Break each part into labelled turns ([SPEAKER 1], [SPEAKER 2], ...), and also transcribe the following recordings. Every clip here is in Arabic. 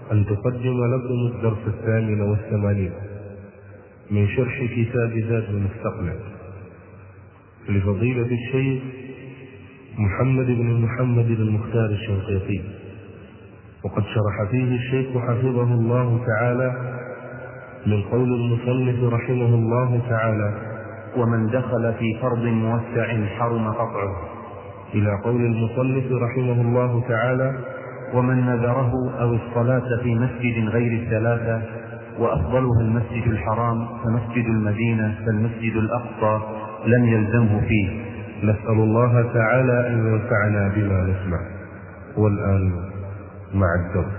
[SPEAKER 1] أن تقدم لكم الدرس 88 من شرح كتاب زاد المستقنع لفضيلة الشيخ محمد بن محمد المختار الشنقيطي، وقد شرح فيه الشيخ حفظه الله تعالى من قول المصنف رحمه الله تعالى:
[SPEAKER 2] ومن دخل في فرض موسع حرم قطعه،
[SPEAKER 1] إلى قول المصنف رحمه الله تعالى:
[SPEAKER 2] ومن نذره أو الصلاة في مسجد غير الثلاثة وأفضلها المسجد الحرام فمسجد المدينة فالمسجد الأقصى لم يلزمه فيه.
[SPEAKER 1] نسأل الله تعالى أن ينفعنا بما نسمع. والآن مع الدرس.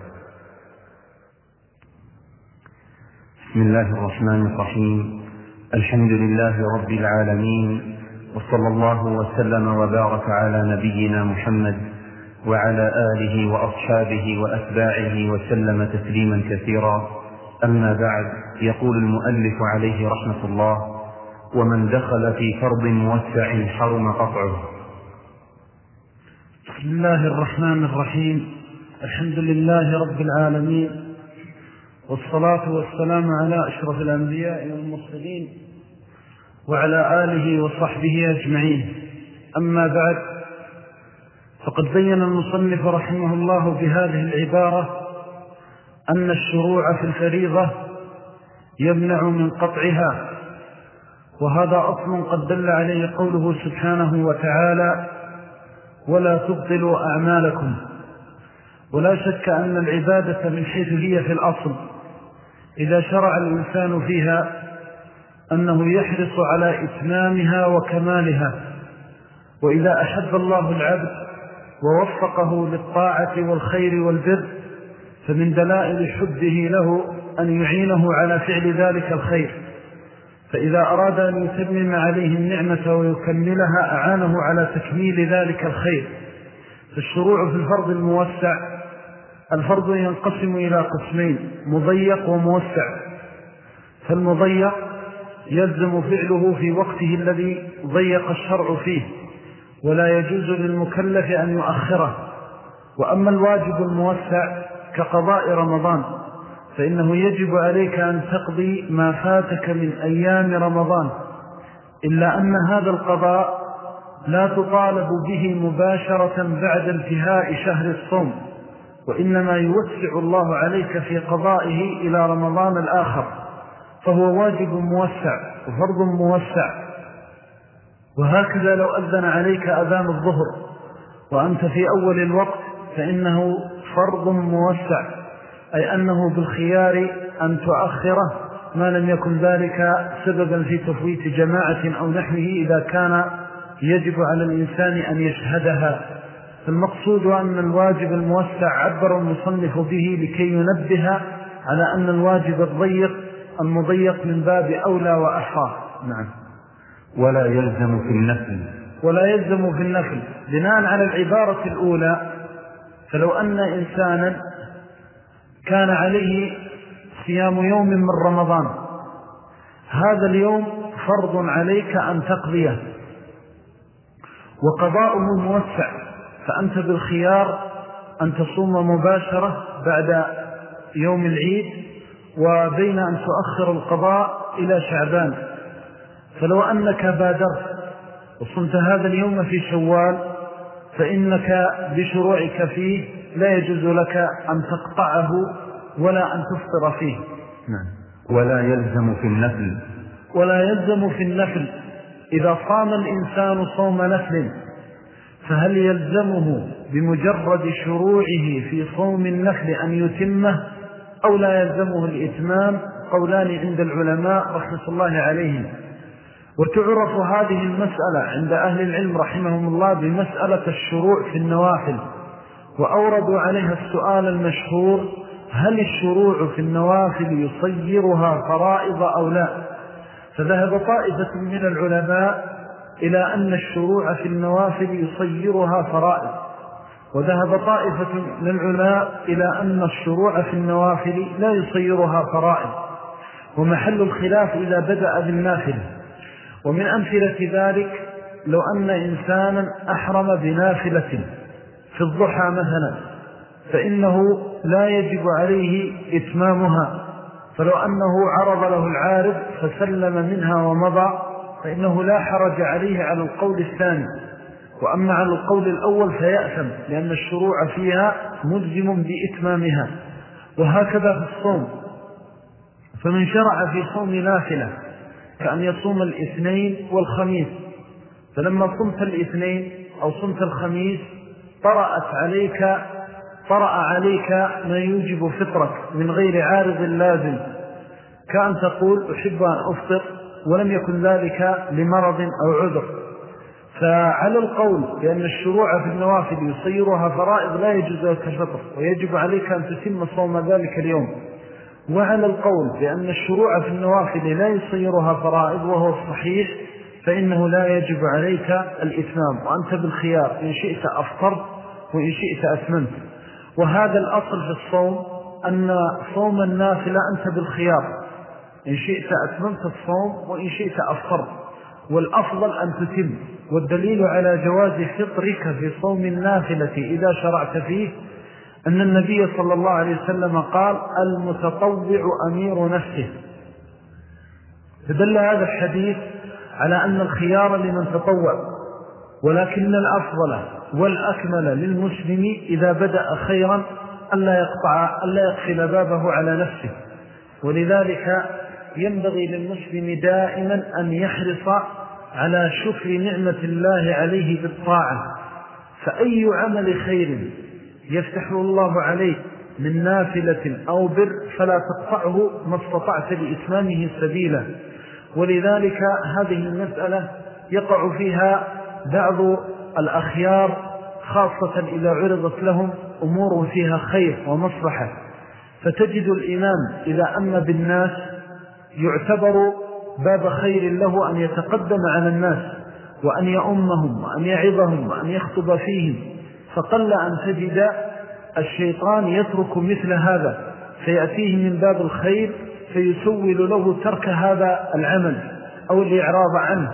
[SPEAKER 2] بسم الله الرحمن الرحيم. الحمد لله رب العالمين، وصلى الله وسلم وبارك على نبينا محمد وعلى آله وأصحابه وأتباعه وسلم تسليما كثيرا. أما بعد، يقول المؤلف عليه رحمة الله: ومن دخل في فرض موسع حرم قطعه.
[SPEAKER 3] بسم الله الرحمن الرحيم. الحمد لله رب العالمين، والصلاة والسلام على أشرف الأنبياء والمرسلين وعلى آله وصحبه أجمعين. أما بعد، فقد بين المصنف رحمه الله بهذه العبارة أن الشروع في الفريضة يمنع من قطعها، وهذا أصل قد دل عليه قوله سبحانه وتعالى: ولا تبطلوا أعمالكم. ولا شك أن العبادة من حيث هي في الأصل إذا شرع الإنسان فيها أنه يحرص على إتمامها وكمالها، وإذا أحب الله العبد ووفقه للطاعة والخير والبر فمن دلائل حبه له أن يعينه على فعل ذلك الخير، فإذا أراد أن يتمم عليه النعمة ويكملها أعانه على تكميل ذلك الخير. فالشروع في الفرض الموسع، الفرض ينقسم إلى قسمين: مضيق وموسع. فالمضيق يلزم فعله في وقته الذي ضيق الشرع فيه، ولا يجوز للمكلف أن يؤخره. وأما الواجب الموسع كقضاء رمضان فإنه يجب عليك أن تقضي ما فاتك من أيام رمضان، إلا أن هذا القضاء لا تطالب به مباشرة بعد انتهاء شهر الصوم، وإنما يوسع الله عليك في قضائه إلى رمضان الآخر، فهو واجب موسع وفرض موسع. وهكذا لو أذن عليك أذان الظهر وأنت في أول الوقت فإنه فرض موسع، أي أنه بالخيار أن تؤخره ما لم يكن ذلك سببا في تفويت جماعة أو نحوه، إذا كان يجب على الإنسان أن يشهدها. فالمقصود أن الواجب الموسع عبر المصنف به لكي ينبه على أن الواجب المضيق من باب أولى وأحرى.
[SPEAKER 2] نعم. ولا يلزم في النفل.
[SPEAKER 3] ولا يلزم في النفل بناء على العبارة الأولى. فلو أن إنسانا كان عليه صيام يوم من رمضان، هذا اليوم فرض عليك أن تقضيه، وقضاؤه موسع، فأنت بالخيار أن تصوم مباشرة بعد يوم العيد وبين أن تؤخر القضاء إلى شعبان. فلو أنك بادرت وصمت هذا اليوم في شوال فإنك بشروعك فيه لا يجوز لك أن تقطعه ولا أن تفطر فيه.
[SPEAKER 2] نعم. ولا يلزم في النفل.
[SPEAKER 3] ولا يلزم في النفل. إذا صام الإنسان صوم نفل فهل يلزمه بمجرد شروعه في صوم النفل أن يتمه أو لا يلزمه الإتمام؟ قولان عند العلماء رحمة الله عليهم. وتعرف هذه المسألة عند أهل العلم رحمهم الله بمسألة الشروع في النوافل، وأوردوا عليها السؤال المشهور: هل الشروع في النوافل يصيرها فرائض أو لا؟ فذهب طائفة من العلماء إلى أن الشروع في النوافل يصيرها فرائض، وذهب طائفة من العلماء إلى أن الشروع في النوافل لا يصيرها فرائض، ومحل الخلاف إذا بدأ بالنافل. ومن أمثلة ذلك لو أن إنسانا أحرم بنافلة في الضحى مثلا، فإنه لا يجب عليه إتمامها، فلو أنه عرض له العارض فسلم منها ومضى فإنه لا حرج عليه على القول الثاني، وأما على القول الأول فيأثم، لأن الشروع فيها ملزم بإتمامها. وهكذا في الصوم، فمن شرع في صوم نافلة كأن يصوم الاثنين والخميس، فلما صمت الاثنين أو صمت الخميس طرأ عليك ما يوجب فطرك من غير عارض لازم، كأن تقول أحب أن أفطر ولم يكن ذلك لمرض أو عذر، فعلى القول بأن الشروع في النوافل يصيرها فرائض لا يجوز لك الفطر ويجب عليك أن تتم صوم ذلك اليوم، وعلى القول بأن الشروع في النوافل لا يصيرها فرائض وهو الصحيح فإنه لا يجب عليك الإتمام، وأنت بالخيار إن شئت أفطرت وإن شئت أتممت. وهذا الأصل في الصوم، أن صوم النافلة أنت بالخيار، إن شئت أتممت الصوم وإن شئت أفطرت، والأفضل أن تتم. والدليل على جواز فطرك في صوم النافلة إذا شرعت فيه أن النبي صلى الله عليه وسلم قال المتطوع أمير نفسه، فدل هذا الحديث على أن الخيار لمن تطوع، ولكن الأفضل والأكمل للمسلم إذا بدأ خيرا ألا يقفل بابه على نفسه. ولذلك ينبغي للمسلم دائما أن يحرص على شكر نعمة الله عليه بالطاعة، فأي عمل خير يفتحه الله عليه من نافلة أو بر فلا تقطعه ما استطعت لإتمامه سبيلا. ولذلك هذه المسألة يقع فيها بعض الأخيار، خاصة إذا عرضت لهم أمور فيها خير ومصلحة، فتجد الإمام إذا أم بالناس يعتبر باب خير له أن يتقدم على الناس وأن يأمهم وأن يعظهم وأن يخطب فيهم، فقل أن تجد الشيطان يترك مثل هذا فيأتيه من باب الخير فيسول له ترك هذا العمل أو الإعراض عنه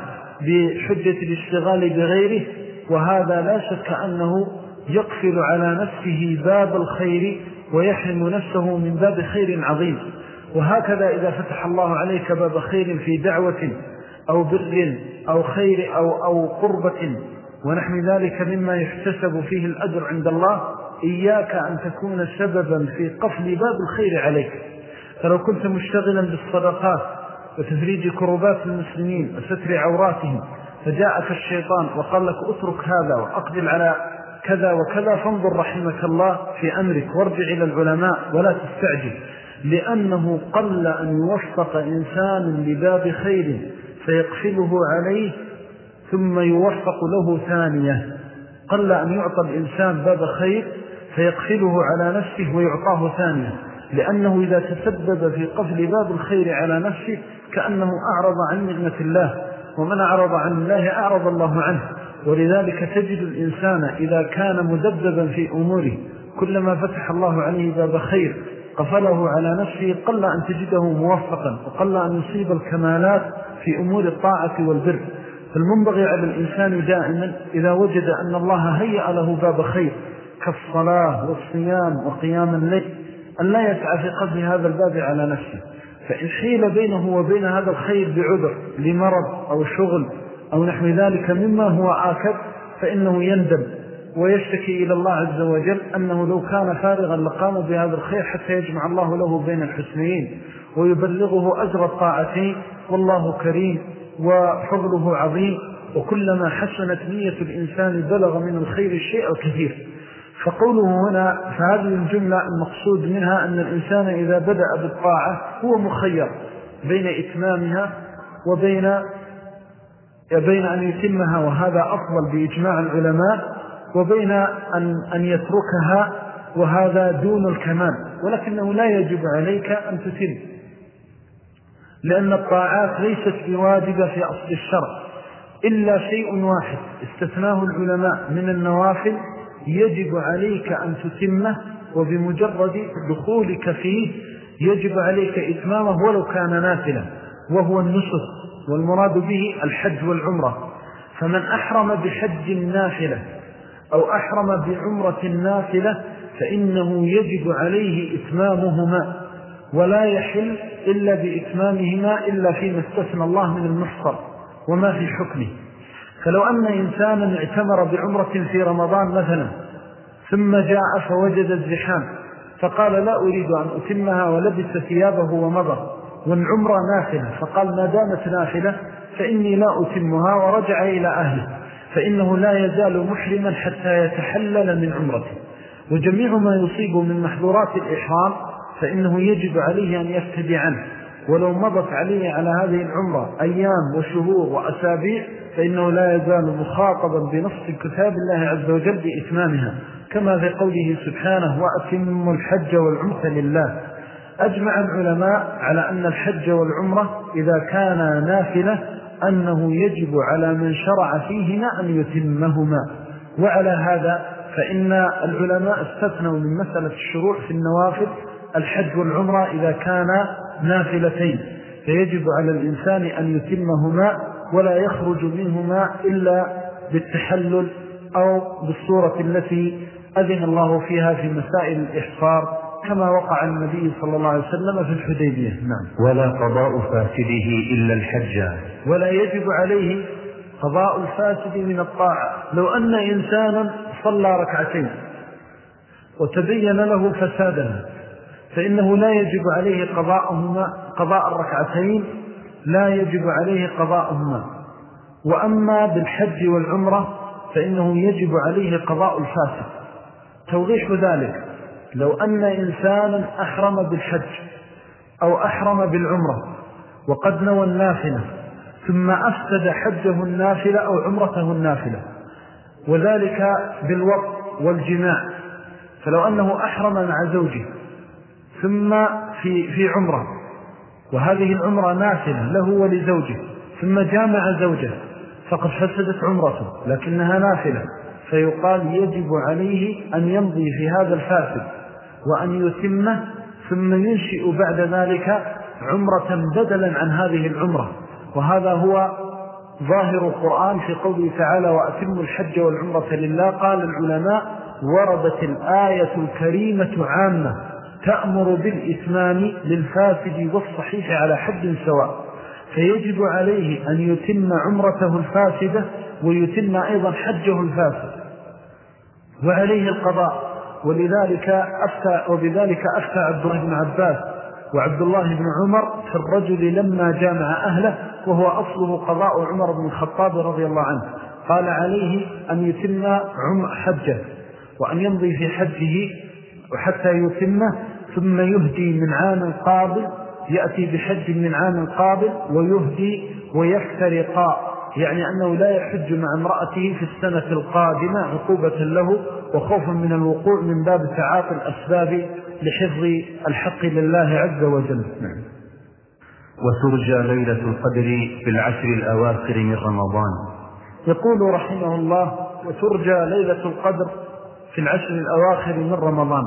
[SPEAKER 3] بحجة الاشتغال بغيره، وهذا لا شك أنه يقفل على نفسه باب الخير ويحرم نفسه من باب خير عظيم. وهكذا إذا فتح الله عليك باب خير في دعوة أو بر أو خير أو قربة ونحن ذلك مما يحتسب فيه الأجر عند الله، إياك أن تكون سببا في قفل باب الخير عليك. فلو كنت مشتغلا بالصدقات وتفريج كربات المسلمين وستر عوراتهم فجاءك الشيطان وقال لك اترك هذا وأقبل على كذا وكذا، فانظر رحمك الله في أمرك وارجع إلى العلماء ولا تستعجل، لأنه قل أن يوفق إنسان لباب خير فيقفله عليه ثم يوفق له ثانية. قل أن يعطى الإنسان باب خير فيقفله على نفسه ويعطاه ثانية، لأنه إذا تسبب في قفل باب الخير على نفسه كأنه أعرض عن نعمة الله، ومن أعرض عن الله أعرض الله عنه. ولذلك تجد الإنسان إذا كان مدببا في أموره كلما فتح الله عليه باب خير قفله على نفسه قل أن تجده موفقا وقل أن يصيب الكمالات في أمور الطاعة والبر. فالمنبغي على الإنسان دائما إذا وجد أن الله هيأ له باب خير كالصلاة والصيام وقيام الليل أن لا يسعى في قبل هذا الباب على نفسه، فإن حيل بينه وبين هذا الخير بعذر لمرض أو شغل أو نحو ذلك مما هو آكد فإنه يندم ويشتكي إلى الله عز وجل أنه لو كان فارغا لقام بهذا الخير حتى يجمع الله له بين الحسنين ويبلغه أجر الطاعتين، والله كريم وفضله عظيم، وكلما حسنت نية الإنسان بلغ من الخير الشيء الكثير. فقوله هنا فهذه الجملة المقصود منها أن الإنسان إذا بدأ بالطاعة هو مخير بين إتمامها وبين أن يتمها وهذا أفضل بإجماع العلماء، وبين أن يتركها وهذا دون الكمال، ولكنه لا يجب عليك أن تتم، لأن الطاعات ليست بواجبة في أصل الشرع إلا شيء واحد استثناه العلماء من النوافل يجب عليك أن تتمه، وبمجرد دخولك فيه يجب عليك إتمامه ولو كان نافلا، وهو النسك، والمراد به الحج والعمرة. فمن أحرم بحج نافلة أو أحرم بعمرة نافلة فإنه يجب عليه إتمامهما، ولا يحل إلا بإتمامهما إلا فيما استثنى الله من المفطر وما في حكمه. فلو أن إنسانا اعتمر بعمرة في رمضان مثلا ثم جاء فوجد الزحام فقال لا أريد أن أتمها ولبس ثيابه ومضى، والعمرة نافلة، فقال ما دامت نافلة فإني لا أتمها، ورجع إلى أهله، فإنه لا يزال محرما حتى يتحلل من عمرته. وجميع ما يصيب من محظورات الإحرام فإنه يجب عليه أن يفتدي عنه، ولو مضت عليه على هذه العمرة أيام وشهور وأسابيع فإنه لا يزال مخاطبا بنص كتاب الله عز وجل بإتمامها، كما في قوله سبحانه وأتم الحج والعمرة لله. أجمع العلماء على أن الحج والعمرة إذا كان نافلة أنه يجب على من شرع فيهما أن يتمهما. وعلى هذا فإن العلماء استثنوا من مسألة الشروع في النوافل الحج والعمرة إذا كانا نافلتين، فيجب على الإنسان أن يتمهما ولا يخرج منهما إلا بالتحلل أو بالصورة التي أذن الله فيها في مسائل الإحصار كما وقع النبي صلى الله عليه وسلم في الحديبية. نعم.
[SPEAKER 2] ولا قضاء فاسده إلا الحج،
[SPEAKER 3] ولا يجب عليه قضاء الفاسد من الطاعة. لو أن إنسانا صلى ركعتين وتبين له فسادها فإنه لا يجب عليه قضاء الركعتين، لا يجب عليه قضاءهما. وأما بالحج والعمرة فإنه يجب عليه قضاء الفاسد. توضيح ذلك: لو أن إنسانا أحرم بالحج أو أحرم بالعمرة وقد نوى النافلة ثم أفسد حجه النافلة أو عمرته النافلة، وذلك بالوطء والجماع، فلو أنه أحرم مع زوجه ثم في عمرة وهذه العمرة نافلة له ولزوجه ثم جامع زوجه فقد فسدت عمرته لكنها نافلة، فيقال يجب عليه أن يمضي في هذا الفاسد وأن يتمه ثم ينشئ بعد ذلك عمرة بدلا عن هذه العمرة. وهذا هو ظاهر القرآن في قوله تعالى وأتموا الحج والعمرة لله. قال العلماء: وردت الآية الكريمة عامة تأمر بالإتمام للفاسد والصحيح على حد سواء، فيجب عليه أن يتم عمرته الفاسدة ويتم أيضا حجه الفاسد وعليه القضاء. وبذلك أفتى عبد الله بن عباس وعبد الله بن عمر في الرجل لما جامع أهله وهو أصله قضاء عمر بن الخطاب رضي الله عنه. قال عليه أن يتم حجه وأن يمضي في حجه وحتى يتمه ثم يهدي من عام قابل، يأتي بحج من عام قابل ويهدي ويفترقا، يعني أنه لا يحج مع امرأته في السنة القادمة عقوبة له وخوفا من الوقوع من باب تعاطي الأسباب لحفظ الحق لله عز وجل.
[SPEAKER 2] وترجى ليلة القدر في العشر الأواخر من رمضان.
[SPEAKER 3] يقول رحمه الله: وترجى ليلة القدر في العشر الأواخر من رمضان.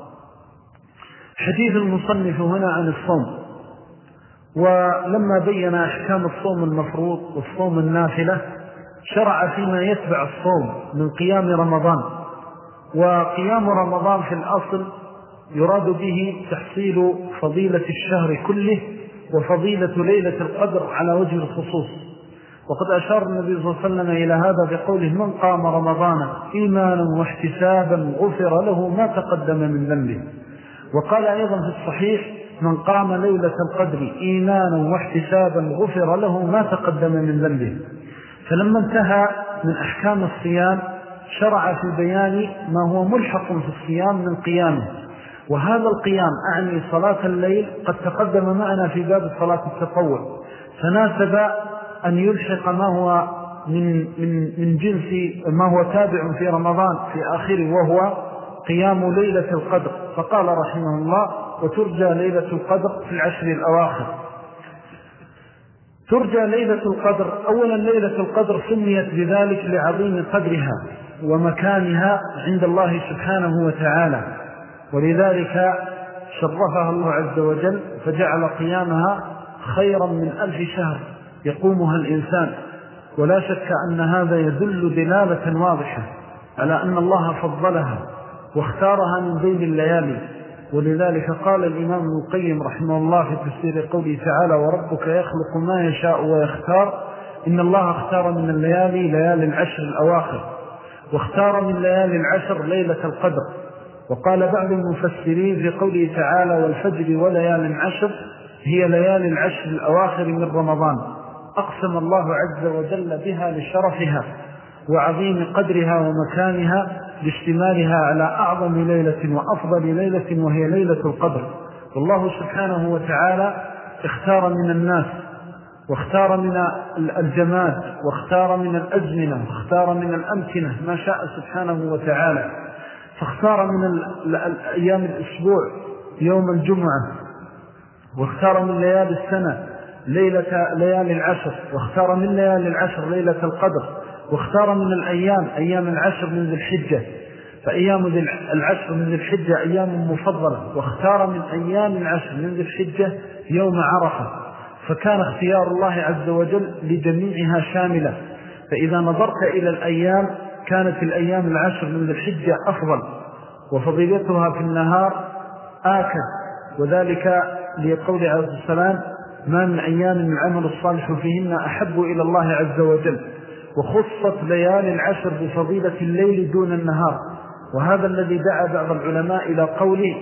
[SPEAKER 3] حديث المصنف هنا عن الصوم، ولما بين أحكام الصوم المفروض والصوم النافلة شرع فيما يتبع الصوم من قيام رمضان. وقيام رمضان في الأصل يراد به تحصيل فضيلة الشهر كله وفضيلة ليلة القدر على وجه الخصوص. وقد أشار النبي صلى الله عليه وسلم إلى هذا بقوله: من قام رمضان إيمانا واحتسابا غفر له ما تقدم من ذنبه. وقال أيضا في الصحيح: من قام ليلة القدر إيمانا واحتسابا غفر له ما تقدم من ذنبه. فلما انتهى من أحكام الصيام شرع في بيان ما هو ملحق في الصيام من قيامه، وهذا القيام أعني صلاة الليل قد تقدم معنا في باب صلاة التطوع، فناسب أن يلحق ما هو من جنس ما هو تابع في رمضان في آخره وهو قيام ليلة القدر. فقال رحمه الله: وترجى ليلة القدر في العشر الأواخر. ترجى ليلة القدر. أولا ليلة القدر سميت بذلك لعظيم قدرها ومكانها عند الله سبحانه وتعالى، ولذلك شرفها الله عز وجل فجعل قيامها خيرا من 1000 شهر يقومها الإنسان. ولا شك أن هذا يدل دلالة واضحة على أن الله فضلها واختارها من بين الليالي. ولذلك قال الإمام ابن القيم رحمه الله في تفسير قوله تعالى وربك يخلق ما يشاء ويختار إن الله اختار من الليالي ليالي العشر الأواخر، واختار من ليالي العشر ليلة القدر. وقال بعض المفسرين في قوله تعالى والفجر وليال عشر هي ليالي العشر الأواخر من رمضان، أقسم الله عز وجل بها لشرفها وعظيم قدرها ومكانها لاشتمالها على أعظم ليلة وأفضل ليلة وهي ليلة القدر. والله سبحانه وتعالى اختار من الناس واختار من الجماد واختار من الأزمنة واختار من الأمكنة ما شاء سبحانه وتعالى، فاختار من أيام الأسبوع يوم الجمعة، واختار من ليالي السنة ليالي العشر، واختار من ليالي العشر ليلة القدر، واختار من الأيام أيام العشر من ذي الحجة، فأيام العشر من ذي الحجة أيام مفضلة، واختار من أيام العشر من ذي الحجة يوم عرفة. فكان اختيار الله عز وجل لجميعها شاملة. فإذا نظرت إلى الأيام كانت الأيام العشر من ذي الحجة أفضل وفضيلتها في النهار آكد، وذلك لقول عليه السلام ما من أيام العمل الصالح فيهن أحب إلى الله عز وجل. وخصت ليالي العشر بفضيلة الليل دون النهار، وهذا الذي دعا بعض العلماء إلى قوله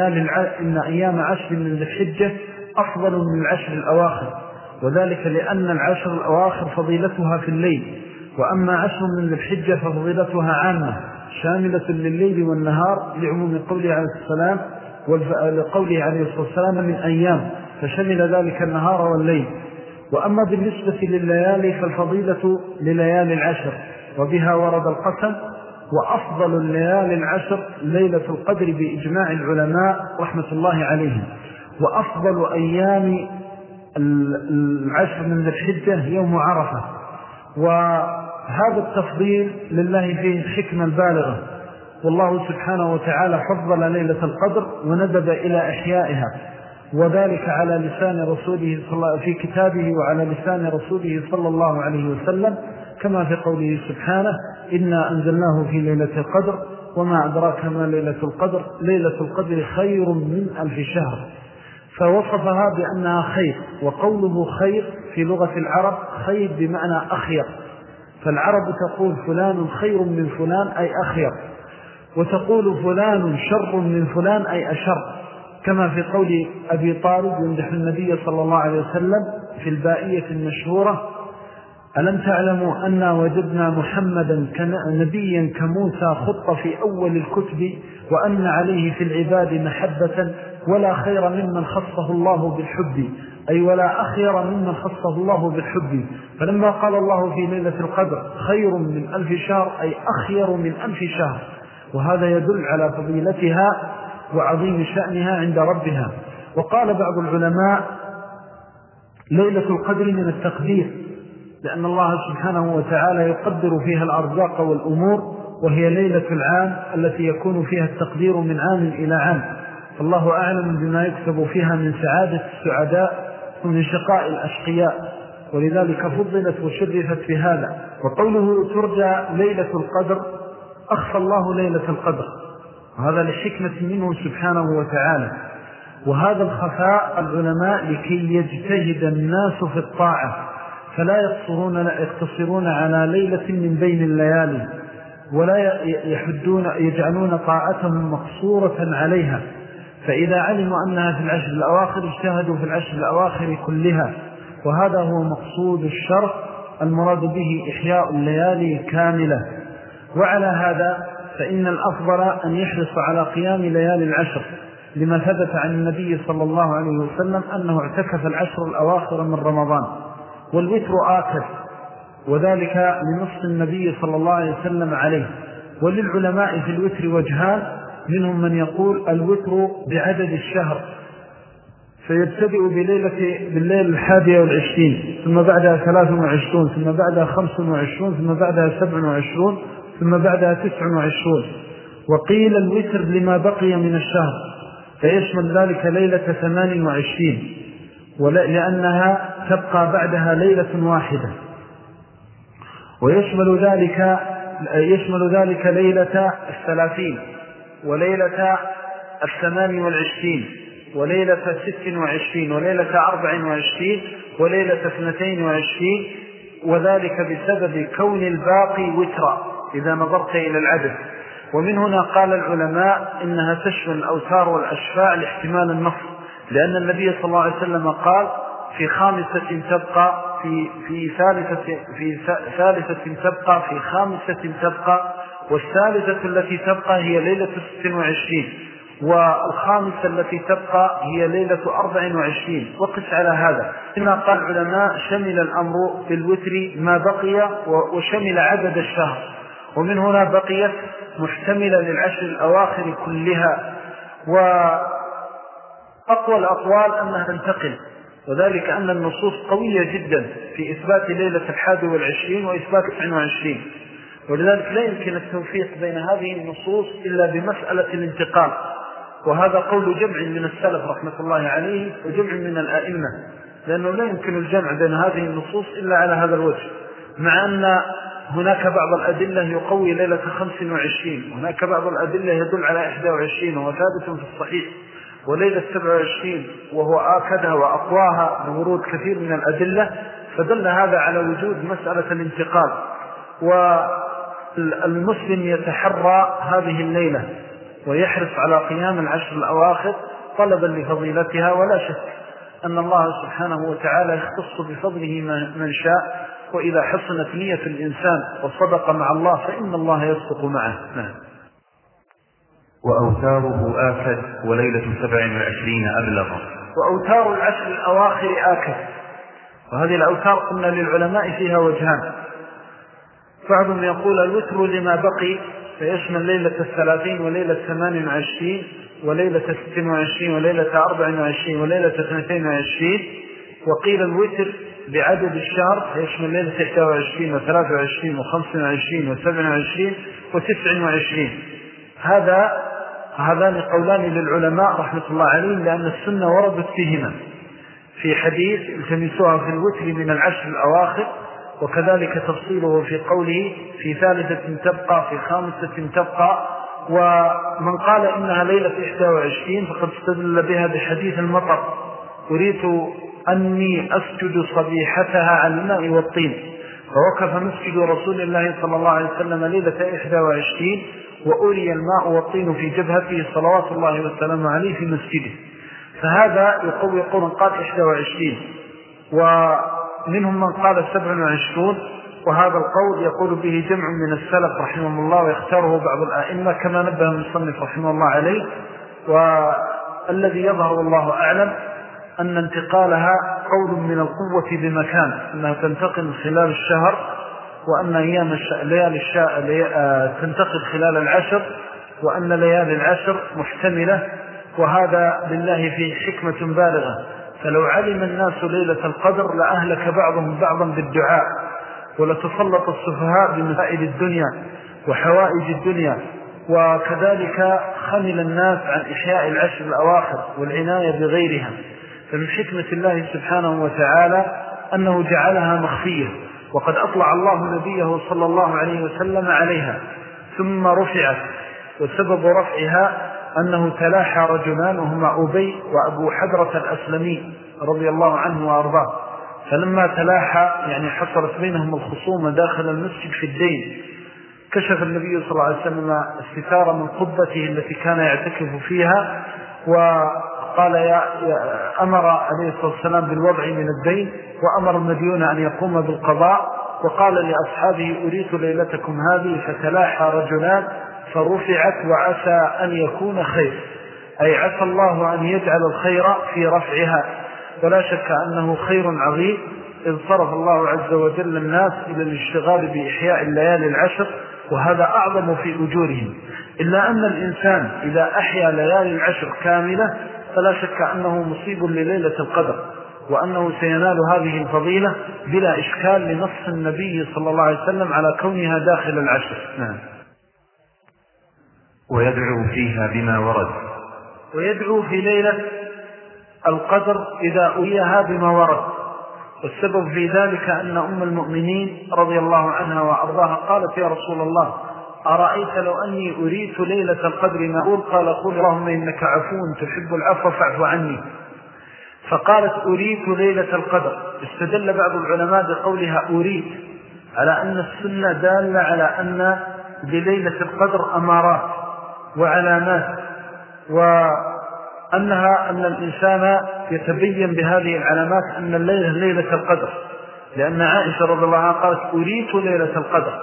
[SPEAKER 3] إن أيام عشر من ذي الحجة أفضل من العشر الأواخر، وذلك لأن العشر الأواخر فضيلتها في الليل، وأما عشر من ذي الحجة ففضيلتها عامة شاملة لليل والنهار لعموم قوله عليه السلام ولقوله عليه الصلاة والسلام من أيام، فشمل ذلك النهار والليل. وأما بالنسبة لليالي فالفضيلة لليالي العشر، وبها ورد القسم، وأفضل الليالي العشر ليلة القدر بإجماع العلماء رحمة الله عليهم، وأفضل أيام العشر من ذي الحجة يوم عرفة. وهذا التفضيل لله فيه الحكمة البالغة، والله سبحانه وتعالى فضل ليلة القدر وندب إلى إحيائها، وذلك على لسان رسوله في كتابه وعلى لسان رسوله صلى الله عليه وسلم، كما في قوله سبحانه إنا أنزلناه في ليلة القدر وما أدراك ما ليلة القدر ليلة القدر خير من 1000 شهر، فوصفها بأنها خير. وقوله خير في لغة العرب خير بمعنى أخير، فالعرب تقول فلان خير من فلان أي أخير، وتقول فلان شر من فلان أي أشر، كما في قول أبي طالب يمدح النبي صلى الله عليه وسلم في البائية المشهورة ألم تعلموا أن وجدنا محمدا نبيا كموسى خط في أول الكتب وأن عليه في العباد محبة ولا خير ممن خصه الله بالحب، أي ولا أخير ممن خصه الله بالحب. فلما قال الله في ليلة القدر خير من 1000 شهر أي أخير من 1000 شهر، وهذا يدل على فضيلتها وعظيم شأنها عند ربها. وقال بعض العلماء ليلة القدر من التقدير، لأن الله سبحانه وتعالى يقدر فيها الأرزاق والأمور، وهي ليلة العام التي يكون فيها التقدير من عام إلى عام، فالله أعلم بما يكتب فيها من سعادة السعداء ومن شقاء الأشقياء، ولذلك فضلت وشرفت في هذا. وقوله ترجى ليلة القدر أخفى الله ليلة القدر، وهذا لحكمة منه سبحانه وتعالى. وهذا الخفاء العلماء لكي يجتهد الناس في الطاعة فلا يقتصرون على ليلة من بين الليالي، ولا يجعلون طاعتهم مقصورة عليها، فإذا علموا أنها في العشر الأواخر اجتهدوا في العشر الأواخر كلها، وهذا هو مقصود الشرع المراد به إحياء الليالي كاملة. وعلى هذا فإن الأفضل أن يحرص على قيام ليالي العشر، لما ثبت عن النبي صلى الله عليه وسلم أنه اعتكف العشر الأواخر من رمضان، والوتر آكد، وذلك لنص النبي صلى الله عليه وسلم عليه. وللعلماء في الوتر وجهان، منهم من يقول الوتر بعدد الشهر، فيبتدئ بالليل 21، ثم بعدها 23، ثم بعدها 25، ثم بعدها 27، ثم بعدها 29. وقيل الوتر لما بقي من الشهر، فيشمل ذلك ليلة 28، لأنها تبقى بعدها ليلة واحدة. ويشمل ذلك ليلة 30، وليلة 28 وليلة 26 وليلة 24 وليلة 22، وذلك بسبب كون الباقي وترا إذا نظرت إلى العدد. ومن هنا قال العلماء إنها تشمل الأوتار والأشفاع لاحتمال النص، لأن النبي صلى الله عليه وسلم قال في خامسة تبقى، في ثالثة تبقى، في خامسة تبقى، والثالثة التي تبقى هي ليلة 26، والخامسة التي تبقى هي ليلة 24. وقس على هذا. هنا قال العلماء شمل الأمر بالوتر ما بقي وشمل عدد الشهر، ومن هنا بقيت محتملة للعشر الأواخر كلها. وأقوى الأقوال أنها تنتقل، وذلك أن النصوص قوية جدا في إثبات ليلة 21 وإثبات 29، ولذلك لا يمكن التوفيق بين هذه النصوص إلا بمسألة الانتقال. وهذا قول جمع من السلف رحمة الله عليه وجمع من الآئمة، لأنه لا يمكن الجمع بين هذه النصوص إلا على هذا الوجه، مع أن هناك بعض الأدلة يقوي ليلة 25، وهناك بعض الأدلة يدل على 21 وهو ثابت في الصحيح، وليلة 27 وهو آكدها وأقواها بورود كثير من الأدلة، فدل هذا على وجود مسألة الانتقال. والمسلم يتحرى هذه الليلة ويحرص على قيام العشر الأواخر طلبا لفضيلتها، ولا شك أن الله سبحانه وتعالى يختص بفضله من شاء، وإذا حسنت نية الإنسان وصدق مع الله فإن الله يصدق معه.
[SPEAKER 2] وأوتاره آكد وليلة 27 أبلغ.
[SPEAKER 3] وأوتار العشر الأواخر آكد، وهذه الأوتار قلنا للعلماء فيها وجهان. بعضهم يقول الوتر لما بقي فيشمل ليلة 30 وليلة 28 وليلة 26 وليلة 24 وليلة 22، وقيل الوتر بعدد الشهر فيشمل ليلة 21 و23 و25 و27 و29. هذان قولان للعلماء رحمة الله عليهم، لأن السنة وردت فيهما في حديث التمسوها في الوتر من العشر الأواخر، وكذلك تفصيله في قوله في ثالثة تبقى، في خامسة تبقى. ومن قال إنها ليلة 21 فقد استدل بها بحديث المطر: أريد أني أسجد صبيحتها على الماء والطين، فوقف مسجد رسول الله صلى الله عليه وسلم ليلة 21 وأري الماء والطين في جبهته صلوات الله والسلام عليه في مسجده. فهذا يقوي قولا قال 21، ومنهم من قال 27، وهذا القول يقول به جمع من السلف رحمه الله ويختاره بعض الآئمة كما نبه المصنف رحمه الله عليه. والذي يظهر الله أعلم أن انتقالها قول من القوة بمكان، أنها تنتقل خلال الشهر، وأن أيام ليالي تنتقل خلال العشر، وأن ليالي العشر محتملة، وهذا بالله فيه حكمة بالغة. فلو علم الناس ليلة القدر لأهلك بعضهم بعضا بالدعاء، ولتسلط السفهاء بمسائل الدنيا وحوائج الدنيا، وكذلك خمل الناس عن إحياء العشر الأواخر والعناية بغيرها. فمن حكمة الله سبحانه وتعالى أنه جعلها مخفية، وقد أطلع الله نبيه صلى الله عليه وسلم عليها ثم رفعت. وسبب رفعها أنه تلاحى رجلان وهما أبي وأبو حدرة الأسلمي رضي الله عنه وأرضاه، فلما تلاحى يعني حصلت بينهم الخصومة داخل المسجد في الدين، كشف النبي صلى الله عليه وسلم الستار من قبته التي كان يعتكف فيها، وقال أمر عليه الصلاة والسلام بالوضع من الدين، وأمر المديون أن يقوم بالقضاء، وقال لأصحابه: أريت ليلتكم هذه، فتلاحى رجلان فرفعت وعسى أن يكون خير، أي عسى الله أن يجعل الخير في رفعها. ولا شك أنه خير عظيم، إذ صرف الله عز وجل الناس إلى الاشتغال بإحياء الليالي العشر، وهذا أعظم في أجورهم. إلا أن الإنسان إذا أحيا ليالي العشر كاملة فلا شك أنه مصيب لليلة القدر، وأنه سينال هذه الفضيلة بلا إشكال لنص النبي صلى الله عليه وسلم على كونها داخل العشر.
[SPEAKER 2] ويدعو فيها بما ورد.
[SPEAKER 3] ويدعو في ليلة القدر إذا أريها بما ورد. والسبب في ذلك أن أم المؤمنين رضي الله عنها وأرضاها قالت: يا رسول الله، أرأيت لو أني أريت ليلة القدر ما أقول؟ قال قل اللهم إنك عفو تحب العفو فاعف عني. فقالت أريت ليلة القدر. استدل بعض العلماء بقولها أريت على أن السنة دالة على أن بليلة القدر أمارات وعلامات، وأنها أن الإنسان يتبين بهذه العلامات أن الليلة ليلة القدر، لأن عائشة رضي الله عنها قالت أريت ليلة القدر.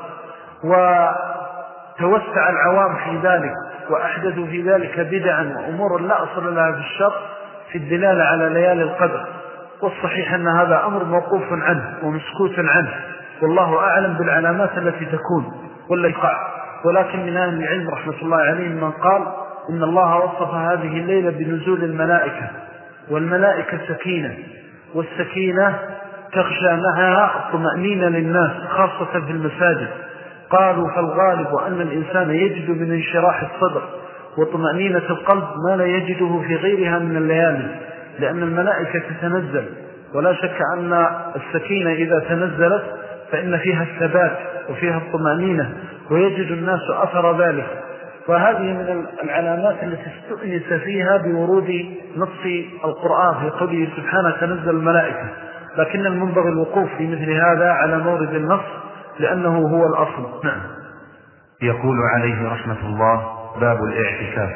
[SPEAKER 3] وتوسع العوام في ذلك وأحدثوا في ذلك بدعا وأمور لا أصل لها في الشرع في الدلالة على ليالي القدر. والصحيح أن هذا أمر موقوف عنه ومسكوت عنه، والله أعلم بالعلامات التي تكون والتي تقع. ولكن من أهل العلم رحمة الله عليهم من قال إن الله وصف هذه الليلة بنزول الملائكة، والملائكة سكينة، والسكينة تخشى معها الطمأنينة للناس خاصة في المساجد. قالوا فالغالب أن الإنسان يجد من انشراح الصدر وطمأنينة القلب ما لا يجده في غيرها من الليالي، لأن الملائكة تتنزل، ولا شك أن السكينة إذا تنزلت فإن فيها الثبات وفيها الطمأنينة ويجد الناس أثر ذلك. وهذه من العلامات التي استؤنس فيها بورود نص القرآن في قوله سبحانه تنزل الملائكة، لكن المنبغي الوقوف في مثل هذا على مورد النص لأنه هو الأصل. نعم.
[SPEAKER 2] يقول عليه رحمة الله باب الاعتكاف.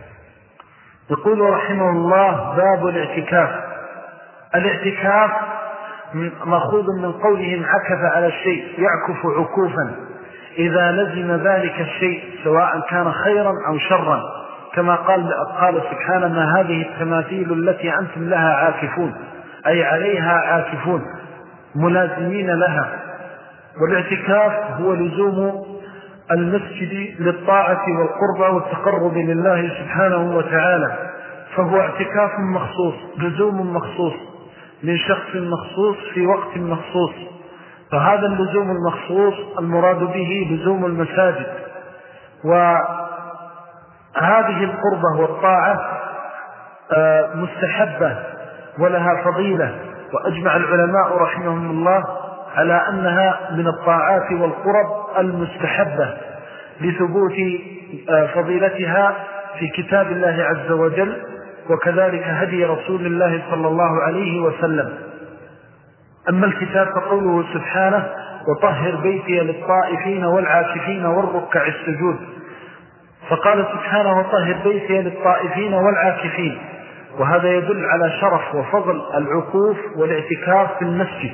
[SPEAKER 3] يقول رحمه الله باب الاعتكاف. الاعتكاف مأخوذ من قولهم عكف على الشيء، يعكف عكوفا إذا لزم ذلك الشيء سواء كان خيرا أو شرا، كما قال سبحانه ما هذه التماثيل التي أنتم لها عاكفون، أي عليها عاكفون ملازمين لها. والاعتكاف هو لزوم المسجد للطاعة والقربة والتقرب لله سبحانه وتعالى، فهو اعتكاف مخصوص، لزوم مخصوص من شخص مخصوص في وقت مخصوص. فهذا اللزوم المخصوص المراد به لزوم المساجد. وهذه القربة والطاعة مستحبة ولها فضيلة، وأجمع العلماء رحمهم الله على أنها من الطاعات والقرب المستحبة لثبوت فضيلتها في كتاب الله عز وجل، وكذلك هدي رسول الله صلى الله عليه وسلم. أما الكتاب فقوله سبحانه وطهر بيتي للطائفين والعاكفين والركع السجود، فقال سبحانه وطهر بيتي للطائفين والعاكفين، وهذا يدل على شرف وفضل العكوف والاعتكاف في المسجد.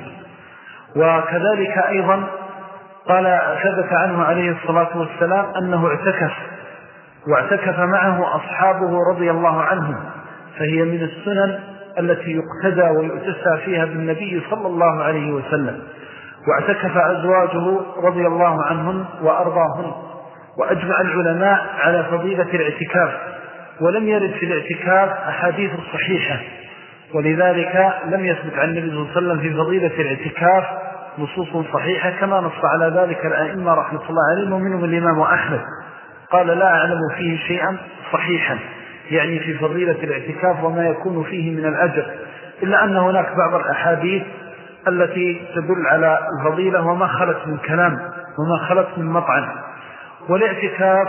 [SPEAKER 3] وكذلك أيضا قال ثبت عنه عليه الصلاة والسلام أنه اعتكف، واعتكف معه أصحابه رضي الله عنهم، فهي من السنن التي يقتدى ويؤتسى فيها بالنبي صلى الله عليه وسلم. واعتكف أزواجه رضي الله عنهم وأرضاهن. وأجمع العلماء على فضيلة الاعتكاف، ولم يرد في الاعتكاف أحاديث صحيحة، ولذلك لم يثبت عن النبي صلى الله عليه وسلم في فضيلة الاعتكاف نصوص صحيحة، كما نص على ذلك الأئمة رحمة الله عليهم، ومنهم الإمام أحمد قال لا أعلم فيه شيئا صحيحا، يعني في فضيلة الاعتكاف وما يكون فيه من الأجر، إلا أن هناك بعض الأحاديث التي تدل على الفضيلة وما خلت من كلام وما خلت من مطعن. والاعتكاف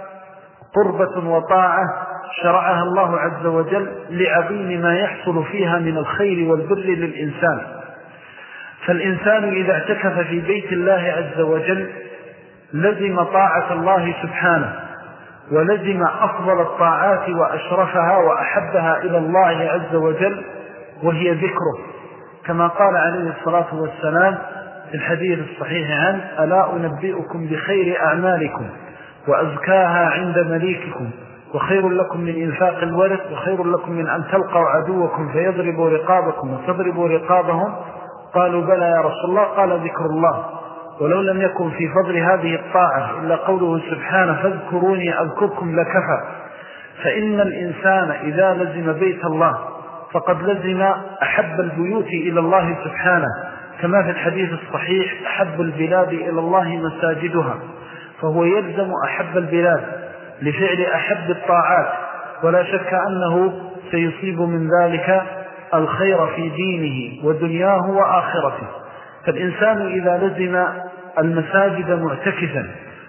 [SPEAKER 3] قربة وطاعة شرعها الله عز وجل لعظيم ما يحصل فيها من الخير والبر للإنسان. فالإنسان إذا اعتكف في بيت الله عز وجل لزم طاعة الله سبحانه، ولزم أفضل الطاعات وأشرفها وأحبها إلى الله عز وجل، وهي ذكره، كما قال عليه الصلاة والسلام في الحديث الصحيح عنه ألا أنبئكم بخير أعمالكم وأزكاها عند مليككم وخير لكم من إنفاق الورق وخير لكم من أن تلقوا عدوكم فيضربوا رقابكم وتضربوا رقابهم؟ قالوا بلى يا رسول الله، قال ذكر الله. ولو لم يكن في فضل هذه الطاعة إلا قوله سبحانه فاذكروني أذكركم لكفى. فإن الإنسان إذا لزم بيت الله فقد لزم أحب البيوت إلى الله سبحانه، كما في الحديث الصحيح أحب البلاد إلى الله مساجدها، فهو يلزم أحب البلاد لفعل أحب الطاعات، ولا شك أنه سيصيب من ذلك الخير في دينه ودنياه وآخرته. فالإنسان إذا لزم المساجد معتكفا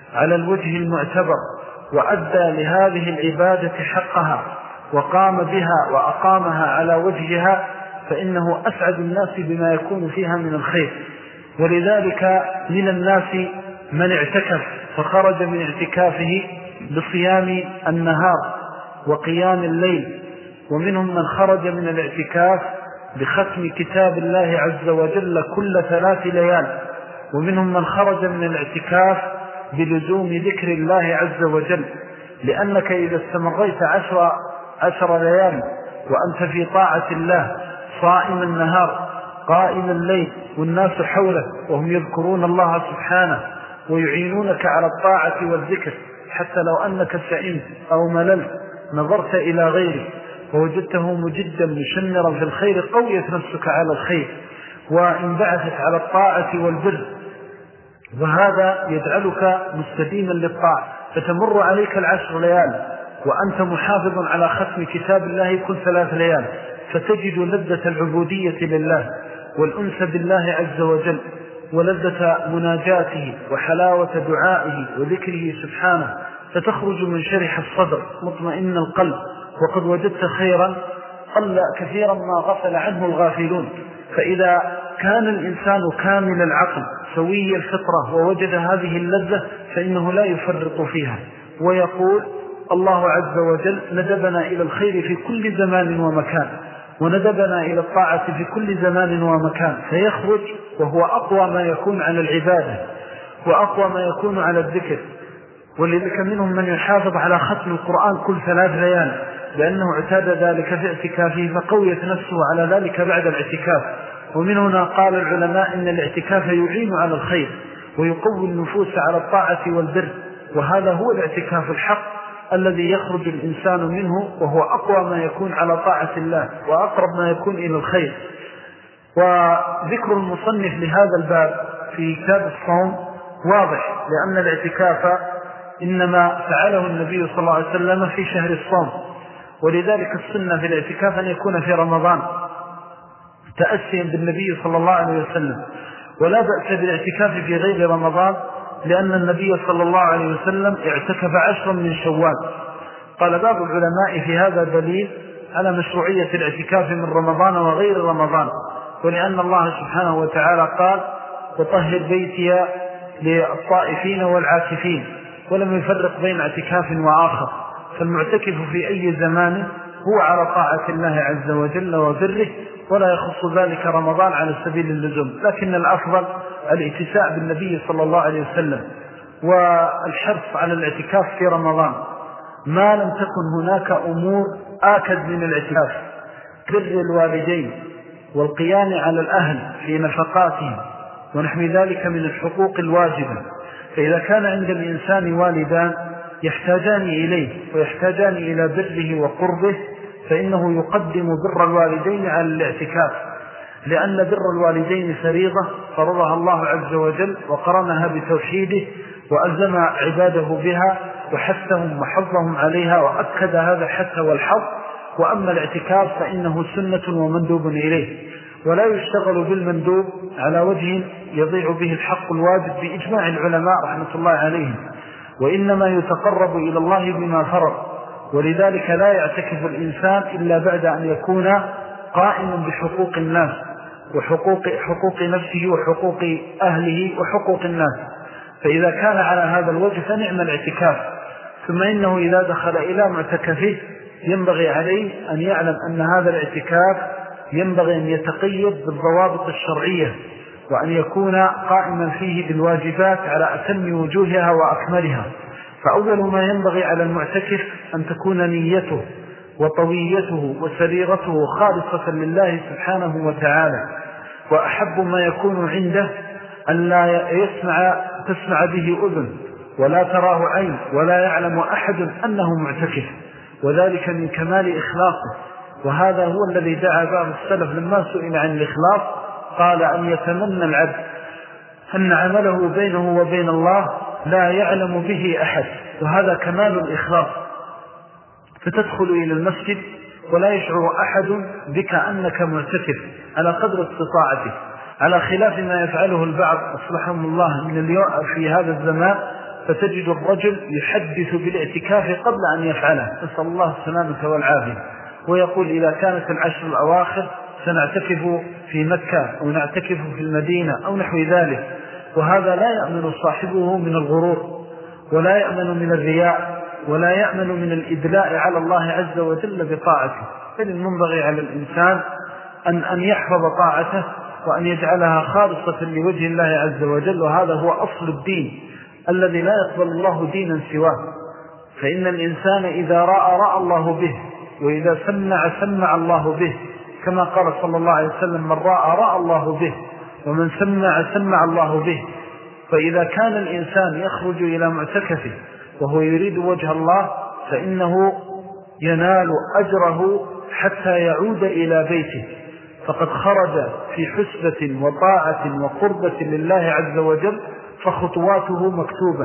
[SPEAKER 3] على الوجه المعتبر وأدى لهذه العبادة حقها وقام بها وأقامها على وجهها فإنه أسعد الناس بما يكون فيها من الخير. ولذلك من الناس من اعتكف فخرج من اعتكافه بصيام النهار وقيام الليل، ومنهم من خرج من الاعتكاف بختم كتاب الله عز وجل كل 3 ليال، ومنهم من خرج من الاعتكاف بلزوم ذكر الله عز وجل. لأنك إذا استمريت 10 ليال وأنت في طاعة الله صائم النهار قائم الليل والناس حولك وهم يذكرون الله سبحانه ويعينونك على الطاعة والذكر، حتى لو أنك سئمت أو مللت نظرت إلى غيره ووجدته مجدا مشمرا في الخير قويت نفسك على الخير وانبعثت على الطاعة والبر، وهذا يجعلك مستديما للطاعة. فتمر عليك 10 ليال وأنت محافظ على ختم كتاب الله كل 3 ليال، فتجد لذة العبودية لله والأنس بالله عز وجل ولذة مناجاته وحلاوة دعائه وذكره سبحانه، فتخرج من شرح الصدر مطمئن القلب وقد وجدت خيرا قل كثيرا ما غفل عنه الغافلون. فإذا كان الإنسان كامل العقل سوي الفطرة ووجد هذه اللذة فإنه لا يفرط فيها، ويقول الله عز وجل ندبنا إلى الخير في كل زمان ومكان وندبنا إلى الطاعة في كل زمان ومكان، فيخرج وهو أقوى ما يكون على العبادة وأقوى ما يكون على الذكر. ولذلك منهم من يحافظ على ختم القرآن كل 3 ليال لأنه اعتاد ذلك في اعتكافه فقويت نفسه على ذلك بعد الاعتكاف. ومن هنا قال العلماء إن الاعتكاف يعين على الخير ويقوي النفوس على الطاعة والبر، وهذا هو الاعتكاف الحق الذي يخرج الإنسان منه وهو أقوى ما يكون على طاعة الله وأقرب ما يكون إلى الخير. وذكر المصنف لهذا الباب في كتاب الصوم واضح، لأن الاعتكاف إنما فعله النبي صلى الله عليه وسلم في شهر الصوم، ولذلك السنة في الاعتكاف أن يكون في رمضان تأسيا بالنبي صلى الله عليه وسلم، ولا بأس بالاعتكاف في غير رمضان لأن النبي صلى الله عليه وسلم اعتكف 10 من شوال. قال بعض العلماء في هذا دليل على مشروعية الاعتكاف من رمضان وغير رمضان، ولأن الله سبحانه وتعالى قال وطهر بيتي للطائفين والعاكفين، ولم يفرق بين اعتكاف وآخر، فالمعتكف في أي زمان هو على طاعة الله عز وجل وبره، ولا يخص ذلك رمضان على سبيل اللزوم، لكن الأفضل الاتساء بالنبي صلى الله عليه وسلم والحرص على الاعتكاف في رمضان ما لم تكن هناك أمور آكد من الاعتكاف بر الوالدين والقيام على الأهل في نفقاتهم ونحو ذلك من الحقوق الواجبة. فإذا كان عند الإنسان والدان يحتاجان إليه ويحتاجان إلى بره وقربه فإنه يقدم بر الوالدين على الاعتكاف، لأن بر الوالدين فريضة فرضها الله عز وجل وقرنها بتوحيده وألزم عباده بها وحثهم وحظهم عليها وأكد هذا الحث والحظ. وأما الاعتكاف فإنه سنة ومندوب إليه، ولا يشتغل بالمندوب على وجه يضيع به الحق الواجب بإجماع العلماء رحمة الله عليهم، وإنما يتقرب إلى الله بما فرض. ولذلك لا يعتكف الإنسان إلا بعد أن يكون قائما بحقوق الناس وحقوق نفسه وحقوق أهله وحقوق الناس. فإذا كان على هذا الوجه فنعم الاعتكاف. ثم إنه إذا دخل إلى معتكفه ينبغي عليه أن يعلم أن هذا الاعتكاف ينبغي أن يتقيد بالضوابط الشرعية، وأن يكون قائما فيه بالواجبات على أتم وجوهها وأكملها. فأول ما ينبغي على المعتكف أن تكون نيته وطويته وسريرته خالصة لله سبحانه وتعالى، وأحب ما يكون عنده أن لا تسمع به أذن ولا تراه عين ولا يعلم أحد أنه معتكف، وذلك من كمال إخلاصه. وهذا هو الذي دعا بعض السلف لما سئل عن الإخلاص قال أن يتمنى العبد أن عمله بينه وبين الله لا يعلم به أحد، وهذا كمال الإخلاص. فتدخل إلى المسجد ولا يشعر أحد بك أنك معتكف على قدر استطاعته، على خلاف ما يفعله البعض أصلحهم الله من اليوم في هذا الزمان، فتجد الرجل يحدث بالاعتكاف قبل أن يفعله، نسأل الله السلامة والعافية، ويقول إذا كانت العشر الأواخر سنعتكف في مكة أو نعتكف في المدينة أو نحو ذلك. وهذا لا يأمن صاحبه من الغرور، ولا يأمن من الرياء، ولا يأمن من الإدلاء على الله عز وجل بطاعته. بل المنبغي على الإنسان أن يحفظ طاعته وأن يجعلها خالصة لوجه الله عز وجل، وهذا هو أصل الدين الذي لا يقبل الله دينا سواه. فإن الإنسان إذا رأى الله به، وإذا سمع الله به، كما قال صلى الله عليه وسلم: من رأى الله به، ومن سمع الله به. فإذا كان الإنسان يخرج إلى معتكفه وهو يريد وجه الله فإنه ينال أجره حتى يعود إلى بيته، فقد خرج في حسبة وطاعة وقربة لله عز وجل، فخطواته مكتوبة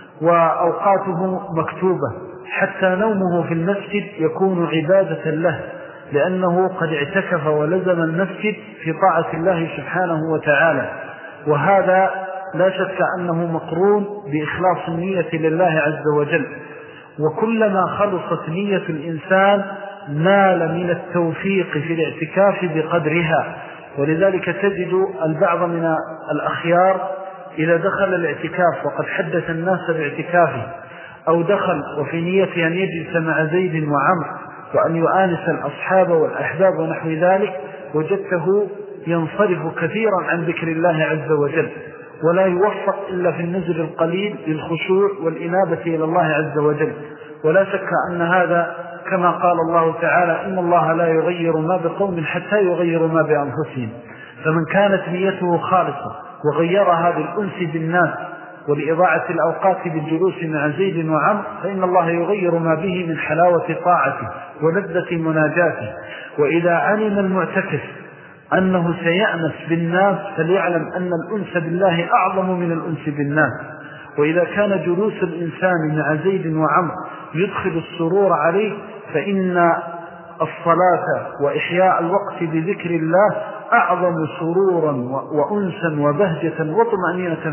[SPEAKER 3] وأوقاته مكتوبة، حتى نومه في المسجد يكون عبادة له، لأنه قد اعتكف ولزم المسجد في طاعة الله سبحانه وتعالى. وهذا لا شك أنه مقرون بإخلاص النية لله عز وجل. وكلما خلصت نية الإنسان نال من التوفيق في الاعتكاف بقدرها. ولذلك تجد البعض من الأخيار إذا دخل الاعتكاف وقد حدث الناس باعتكافه، أو دخل وفي نيته أن يجلس مع زيد وعمر وأن يؤانس الأصحاب والأحباب ونحو ذلك، وجدته ينصرف كثيرا عن ذكر الله عز وجل، ولا يوفق إلا في النزل القليل للخشوع والإنابة إلى الله عز وجل. ولا شك أن هذا كما قال الله تعالى: إن الله لا يغير ما بقوم حتى يغيروا ما بأنفسهم. فمن كانت نيته خالصة وغيرها بالأنس بالناس ولإضاعة الأوقات بالجلوس مع زيد وعمر، فإن الله يغير ما به من حلاوة طاعته ولذة مناجاته. وإذا علم المعتكف أنه سيأنس بالناس فليعلم أن الأنس بالله أعظم من الأنس بالناس. وإذا كان جلوس الإنسان مع زيد وعمر يدخل السرور عليه، فإن الصلاة وإحياء الوقت بذكر الله أعظم سرورا وأنسا وبهجة وطمأنينة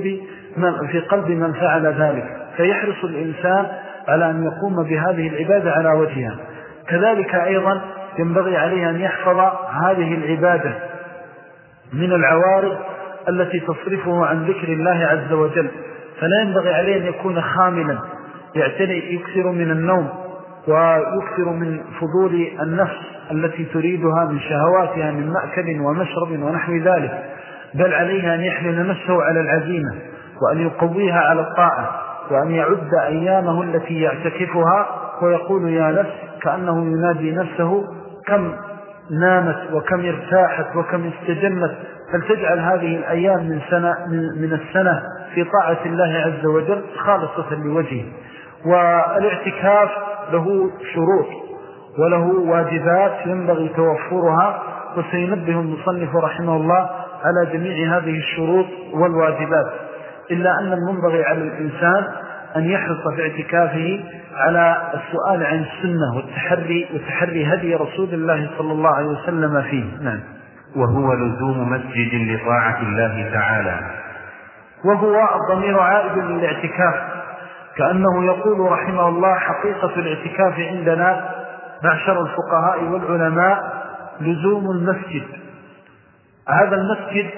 [SPEAKER 3] في قلب من فعل ذلك. فيحرص الإنسان على أن يقوم بهذه العبادة على وجهها. كذلك أيضا ينبغي عليه أن يحفظ هذه العبادة من العوارض التي تصرفه عن ذكر الله عز وجل. فلا ينبغي عليه أن يكون خاملا يكثر من النوم ويكثر من فضول النفس التي تريدها من شهواتها من مأكل ومشرب ونحو ذلك، بل عليه أن يحمل نفسه على العزيمة وأن يقويها على الطاعة، وأن يعد أيامه التي يعتكفها ويقول يا نفس، كأنه ينادي نفسه: كم نامت وكم ارتاحت وكم استجنت، فلتجعل هذه الأيام من السنة في طاعة الله عز وجل خالصة لوجهه. والاعتكاف له شروط وله واجبات ينبغي توفرها، وسينبه المصنف رحمه الله على جميع هذه الشروط والواجبات. إلا أن المنبغي على الإنسان أن يحرص في اعتكافه على السؤال عن السنة وتحري هدي رسول الله صلى الله عليه وسلم فيه. نعم.
[SPEAKER 2] وهو لزوم مسجد لطاعة الله تعالى.
[SPEAKER 3] وهو الضمير عائد للاعتكاف، كأنه يقول رحمه الله: حقيقة الاعتكاف عندنا معشر الفقهاء والعلماء لزوم المسجد. هذا المسجد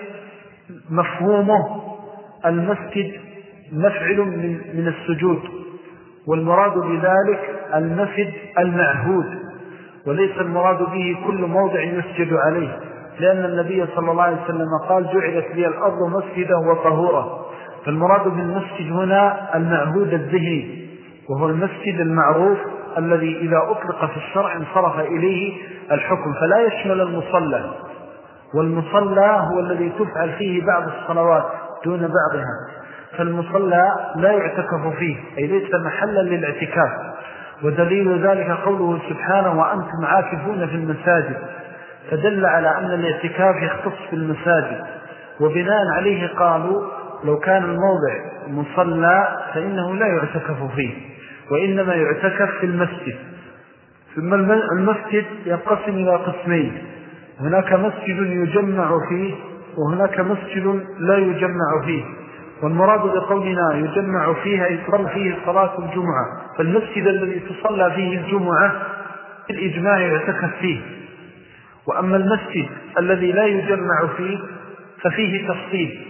[SPEAKER 3] مفهومه المسجد مفعل من السجود، والمراد بذلك المسجد المعهود، وليس المراد به كل موضع يسجد عليه، لأن النبي صلى الله عليه وسلم قال: جعلت لي الأرض مسجدا وطهورا. فالمراد بالمسجد هنا المعهود الذهني، وهو المسجد المعروف الذي إذا أطلق في الشرع انصرف إليه الحكم، فلا يشمل المصلى. والمصلى هو الذي تفعل فيه بعض الصلوات دون بعضها، فالمصلى لا يعتكف فيه، أي ليس محلا للاعتكاف. ودليل ذلك قوله سبحانه: وأنتم عاكفون في المساجد، فدل على أن الاعتكاف يختص في المساجد. وبناء عليه قالوا: لو كان الموضع مصلى فإنه لا يعتكف فيه، وإنما يعتكف في المسجد. ثم المسجد ينقسم إلى قسمين: هناك مسجد يجمع فيه، وهناك مسجد لا يجمع فيه. والمراد بقولنا يجمع فيها يصلى فيه صلاة الجمعة، فالمسجد الذي تصلى فيه الجمعة بالإجماع يعتكف فيه. وأما المسجد الذي لا يجمع فيه ففيه تفصيل،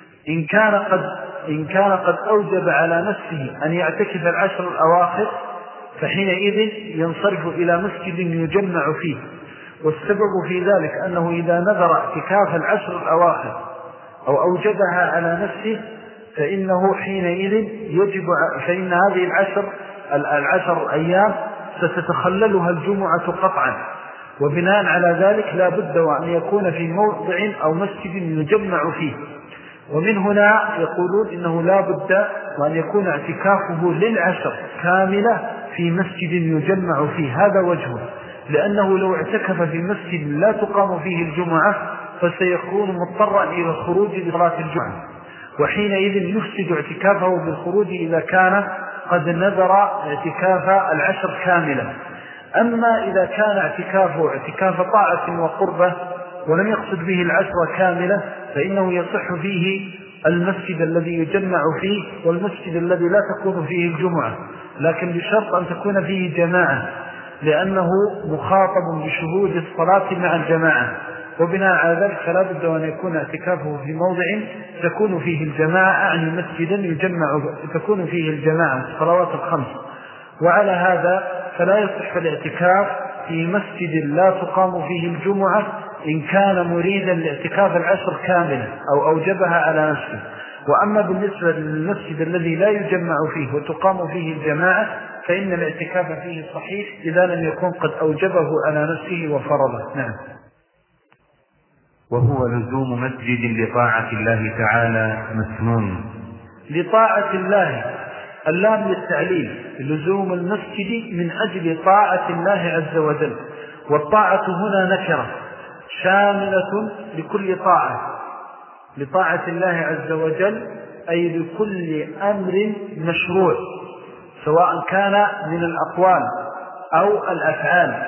[SPEAKER 3] إن كان قد أوجب على نفسه أن يعتكف العشر الأواخر فحينئذ ينصرف إلى مسجد يجمع فيه. والسبب في ذلك أنه إذا نذر اعتكاف العشر الأواخر أو أوجبها على نفسه فإنه حينئذ فإن هذه العشر أيام ستتخللها الجمعة قطعا، وبناء على ذلك لا بد وأن يكون في موضع أو مسجد يجمع فيه. ومن هنا يقولون إنه لا بد وأن يكون اعتكافه للعشر كاملة في مسجد يجمع فيه. هذا وجهه، لأنه لو اعتكف في مسجد لا تقام فيه الجمعة فسيكون مضطرا إلى الخروج لصلاة الجمعة، وحينئذ يفسد اعتكافه بالخروج إذا كان قد نذر اعتكاف العشر كاملة. أما إذا كان اعتكافه اعتكاف طاعة وقربة ولم يقصد به العشر كاملة فإنه يصح فيه المسجد الذي يجمع فيه والمسجد الذي لا تكون فيه الجمعة، لكن بشرط أن تكون فيه جماعة، لأنه مخاطب بشهود الصلاة مع الجماعة. وبناء على ذلك فلا بد أن يكون اعتكافه في موضع تكون فيه الجماعة، أعني مسجدا تكون فيه الجماعة الصلوات الخمس. وعلى هذا فلا يصح الاعتكاف في مسجد لا تقام فيه الجمعة إن كان مريدا لاعتكاف العشر كاملة أو أوجبها على نفسه. وأما بالنسبة للمسجد الذي لا يجمع فيه وتقام فيه الجماعة فإن الاعتكاف فيه صحيح إذا لم يكن قد أوجبه على نفسه وفرضه. نعم.
[SPEAKER 2] وهو لزوم مسجد لطاعة الله تعالى مسنون.
[SPEAKER 3] لطاعة الله، اللام للتعليل، لزوم المسجد من أجل طاعة الله عز وجل. والطاعة هنا نكرة شاملة لكل طاعة، لطاعة الله عز وجل أي لكل أمر مشروع، سواء كان من الأقوال أو الأفعال.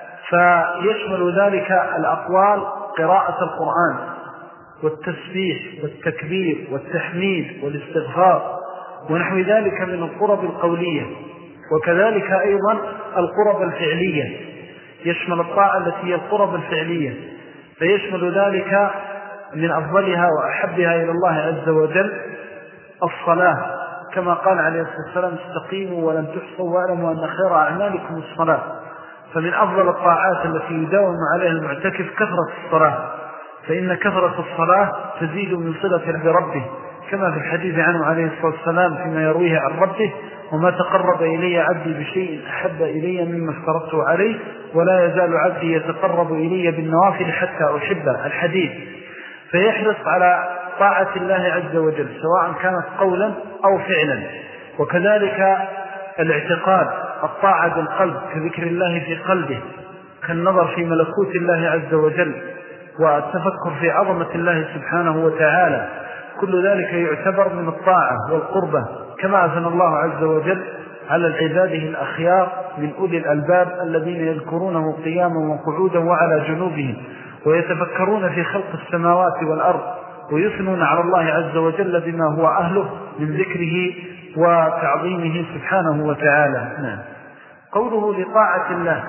[SPEAKER 3] فيشمل ذلك الأقوال قراءة القرآن والتسبيح والتكبير والتحميد والاستغفار ونحو ذلك من القرب القولية، وكذلك أيضا القرب الفعلية، يشمل الطاعة التي هي القرب الفعلية، فيشمل ذلك من أفضلها وأحبها إلى الله عز وجل الصلاة، كما قال عليه الصلاة والسلام استقيموا ولن تحصوا واعلموا أن خير أعمالكم الصلاة. فمن أفضل الطاعات التي يداوم عليها المعتكف كثرة الصلاة، فإن كثرة الصلاة تزيد من صلة بربه، كما في الحديث عنه عليه الصلاة والسلام فيما يرويه عن ربه: وما تقرب إلي عبدي بشيء أحب إلي مما افترضته عليه ولا يزال عبدي يتقرب إلي بالنوافل حتى أحبه. الحديث. فيحرص على طاعة الله عز وجل سواء كانت قولا أو فعلا. وكذلك الاعتقاد، الطاعة بالقلب كذكر الله في قلبه، كالنظر في ملكوت الله عز وجل والتفكر في عظمة الله سبحانه وتعالى، كل ذلك يعتبر من الطاعة والقربة، كما أثنى الله عز وجل على عباده الأخيار من أولي الألباب الذين يذكرونه قياما وقعودا وعلى جنوبهم ويتفكرون في خلق السماوات والأرض ويثنون على الله عز وجل بما هو أهله من ذكره وتعظيمه سبحانه وتعالى. قوله لطاعة الله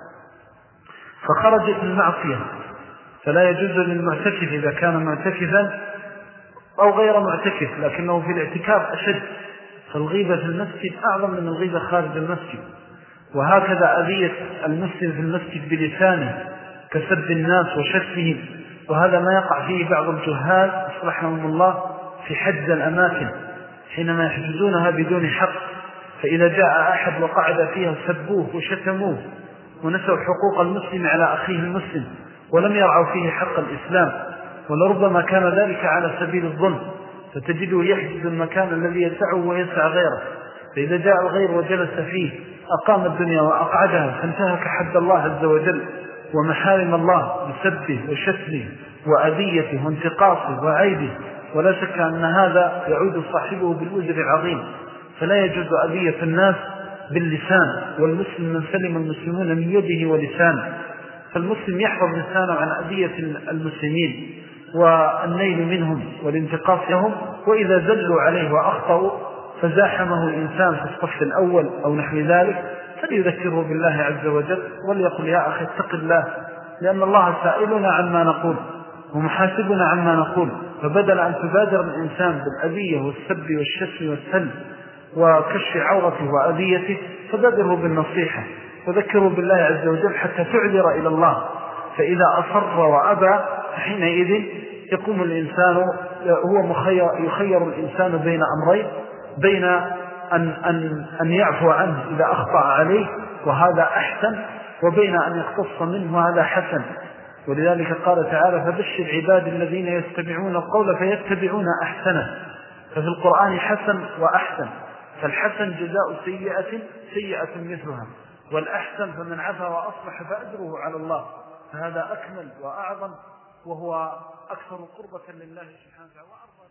[SPEAKER 3] فخرجت المعصية، فلا يجوز للمعتكف إذا كان معتكفا أو غير معتكف لكنه في الاعتكاف أشد، فالغيبة في المسجد أعظم من الغيبة خارج المسجد. وهكذا أذية المسلم في المسجد بلسانه كسب الناس وشتمهم، وهذا ما يقع فيه بعض الجهال أصلحهم الله في حجز الأماكن حينما يحجزونها بدون حق، فإذا جاء أحد وقعد فيها سبوه وشتموه ونسوا حقوق المسلم على أخيه المسلم ولم يرعوا فيه حق الإسلام، ولربما كان ذلك على سبيل الظلم، فتجده يحجز المكان الذي يسعه ويسع غيره، فإذا جاء الغير وجلس فيه أقام الدنيا وأقعدها فانتهك حد الله عز وجل ومحارم الله بسبه وشتمه وأذيته وانتقاصه وعيبه، ولا شك أن هذا يعود صاحبه بالوزر العظيم. فلا يجوز أذية الناس باللسان، والمسلم من سلم المسلمون من يده ولسانه، فالمسلم يحفظ لسانه عن أذية المسلمين والنيل منهم والانتقاص لهم، وإذا زلوا عليه وأخطأوا فزاحمه الإنسان في الصف الأول أو نحو ذلك فليذكره بالله عز وجل وليقل يا أخي اتق الله، لأن الله سائلنا عما نقول ومحاسبنا عما نقول. فبدل أن تبادر الإنسان بالأذية والسب والشتم والسلب وكشف عورته وأذيته فبادره بالنصيحة وذكره بالله عز وجل حتى تعذر إلى الله. فإذا أصر وأبى حينئذ يقوم الإنسان يخير الإنسان بين أمرين، بين أن يعفو عنه إذا أخطأ عليه وهذا أحسن، وبين أن يقتص منه وهذا حسن. ولذلك قال تعالى فبشر عباد الذين يستمعون القول فيتبعون أحسنه. ففي القرآن حسن وأحسن، فالحسن جزاء سيئة مثلها، والأحسن فمن عفا وأصلح فأجره على الله. فهذا أكمل وأعظم وهو أكثر قربة لله سبحانه وتعالى.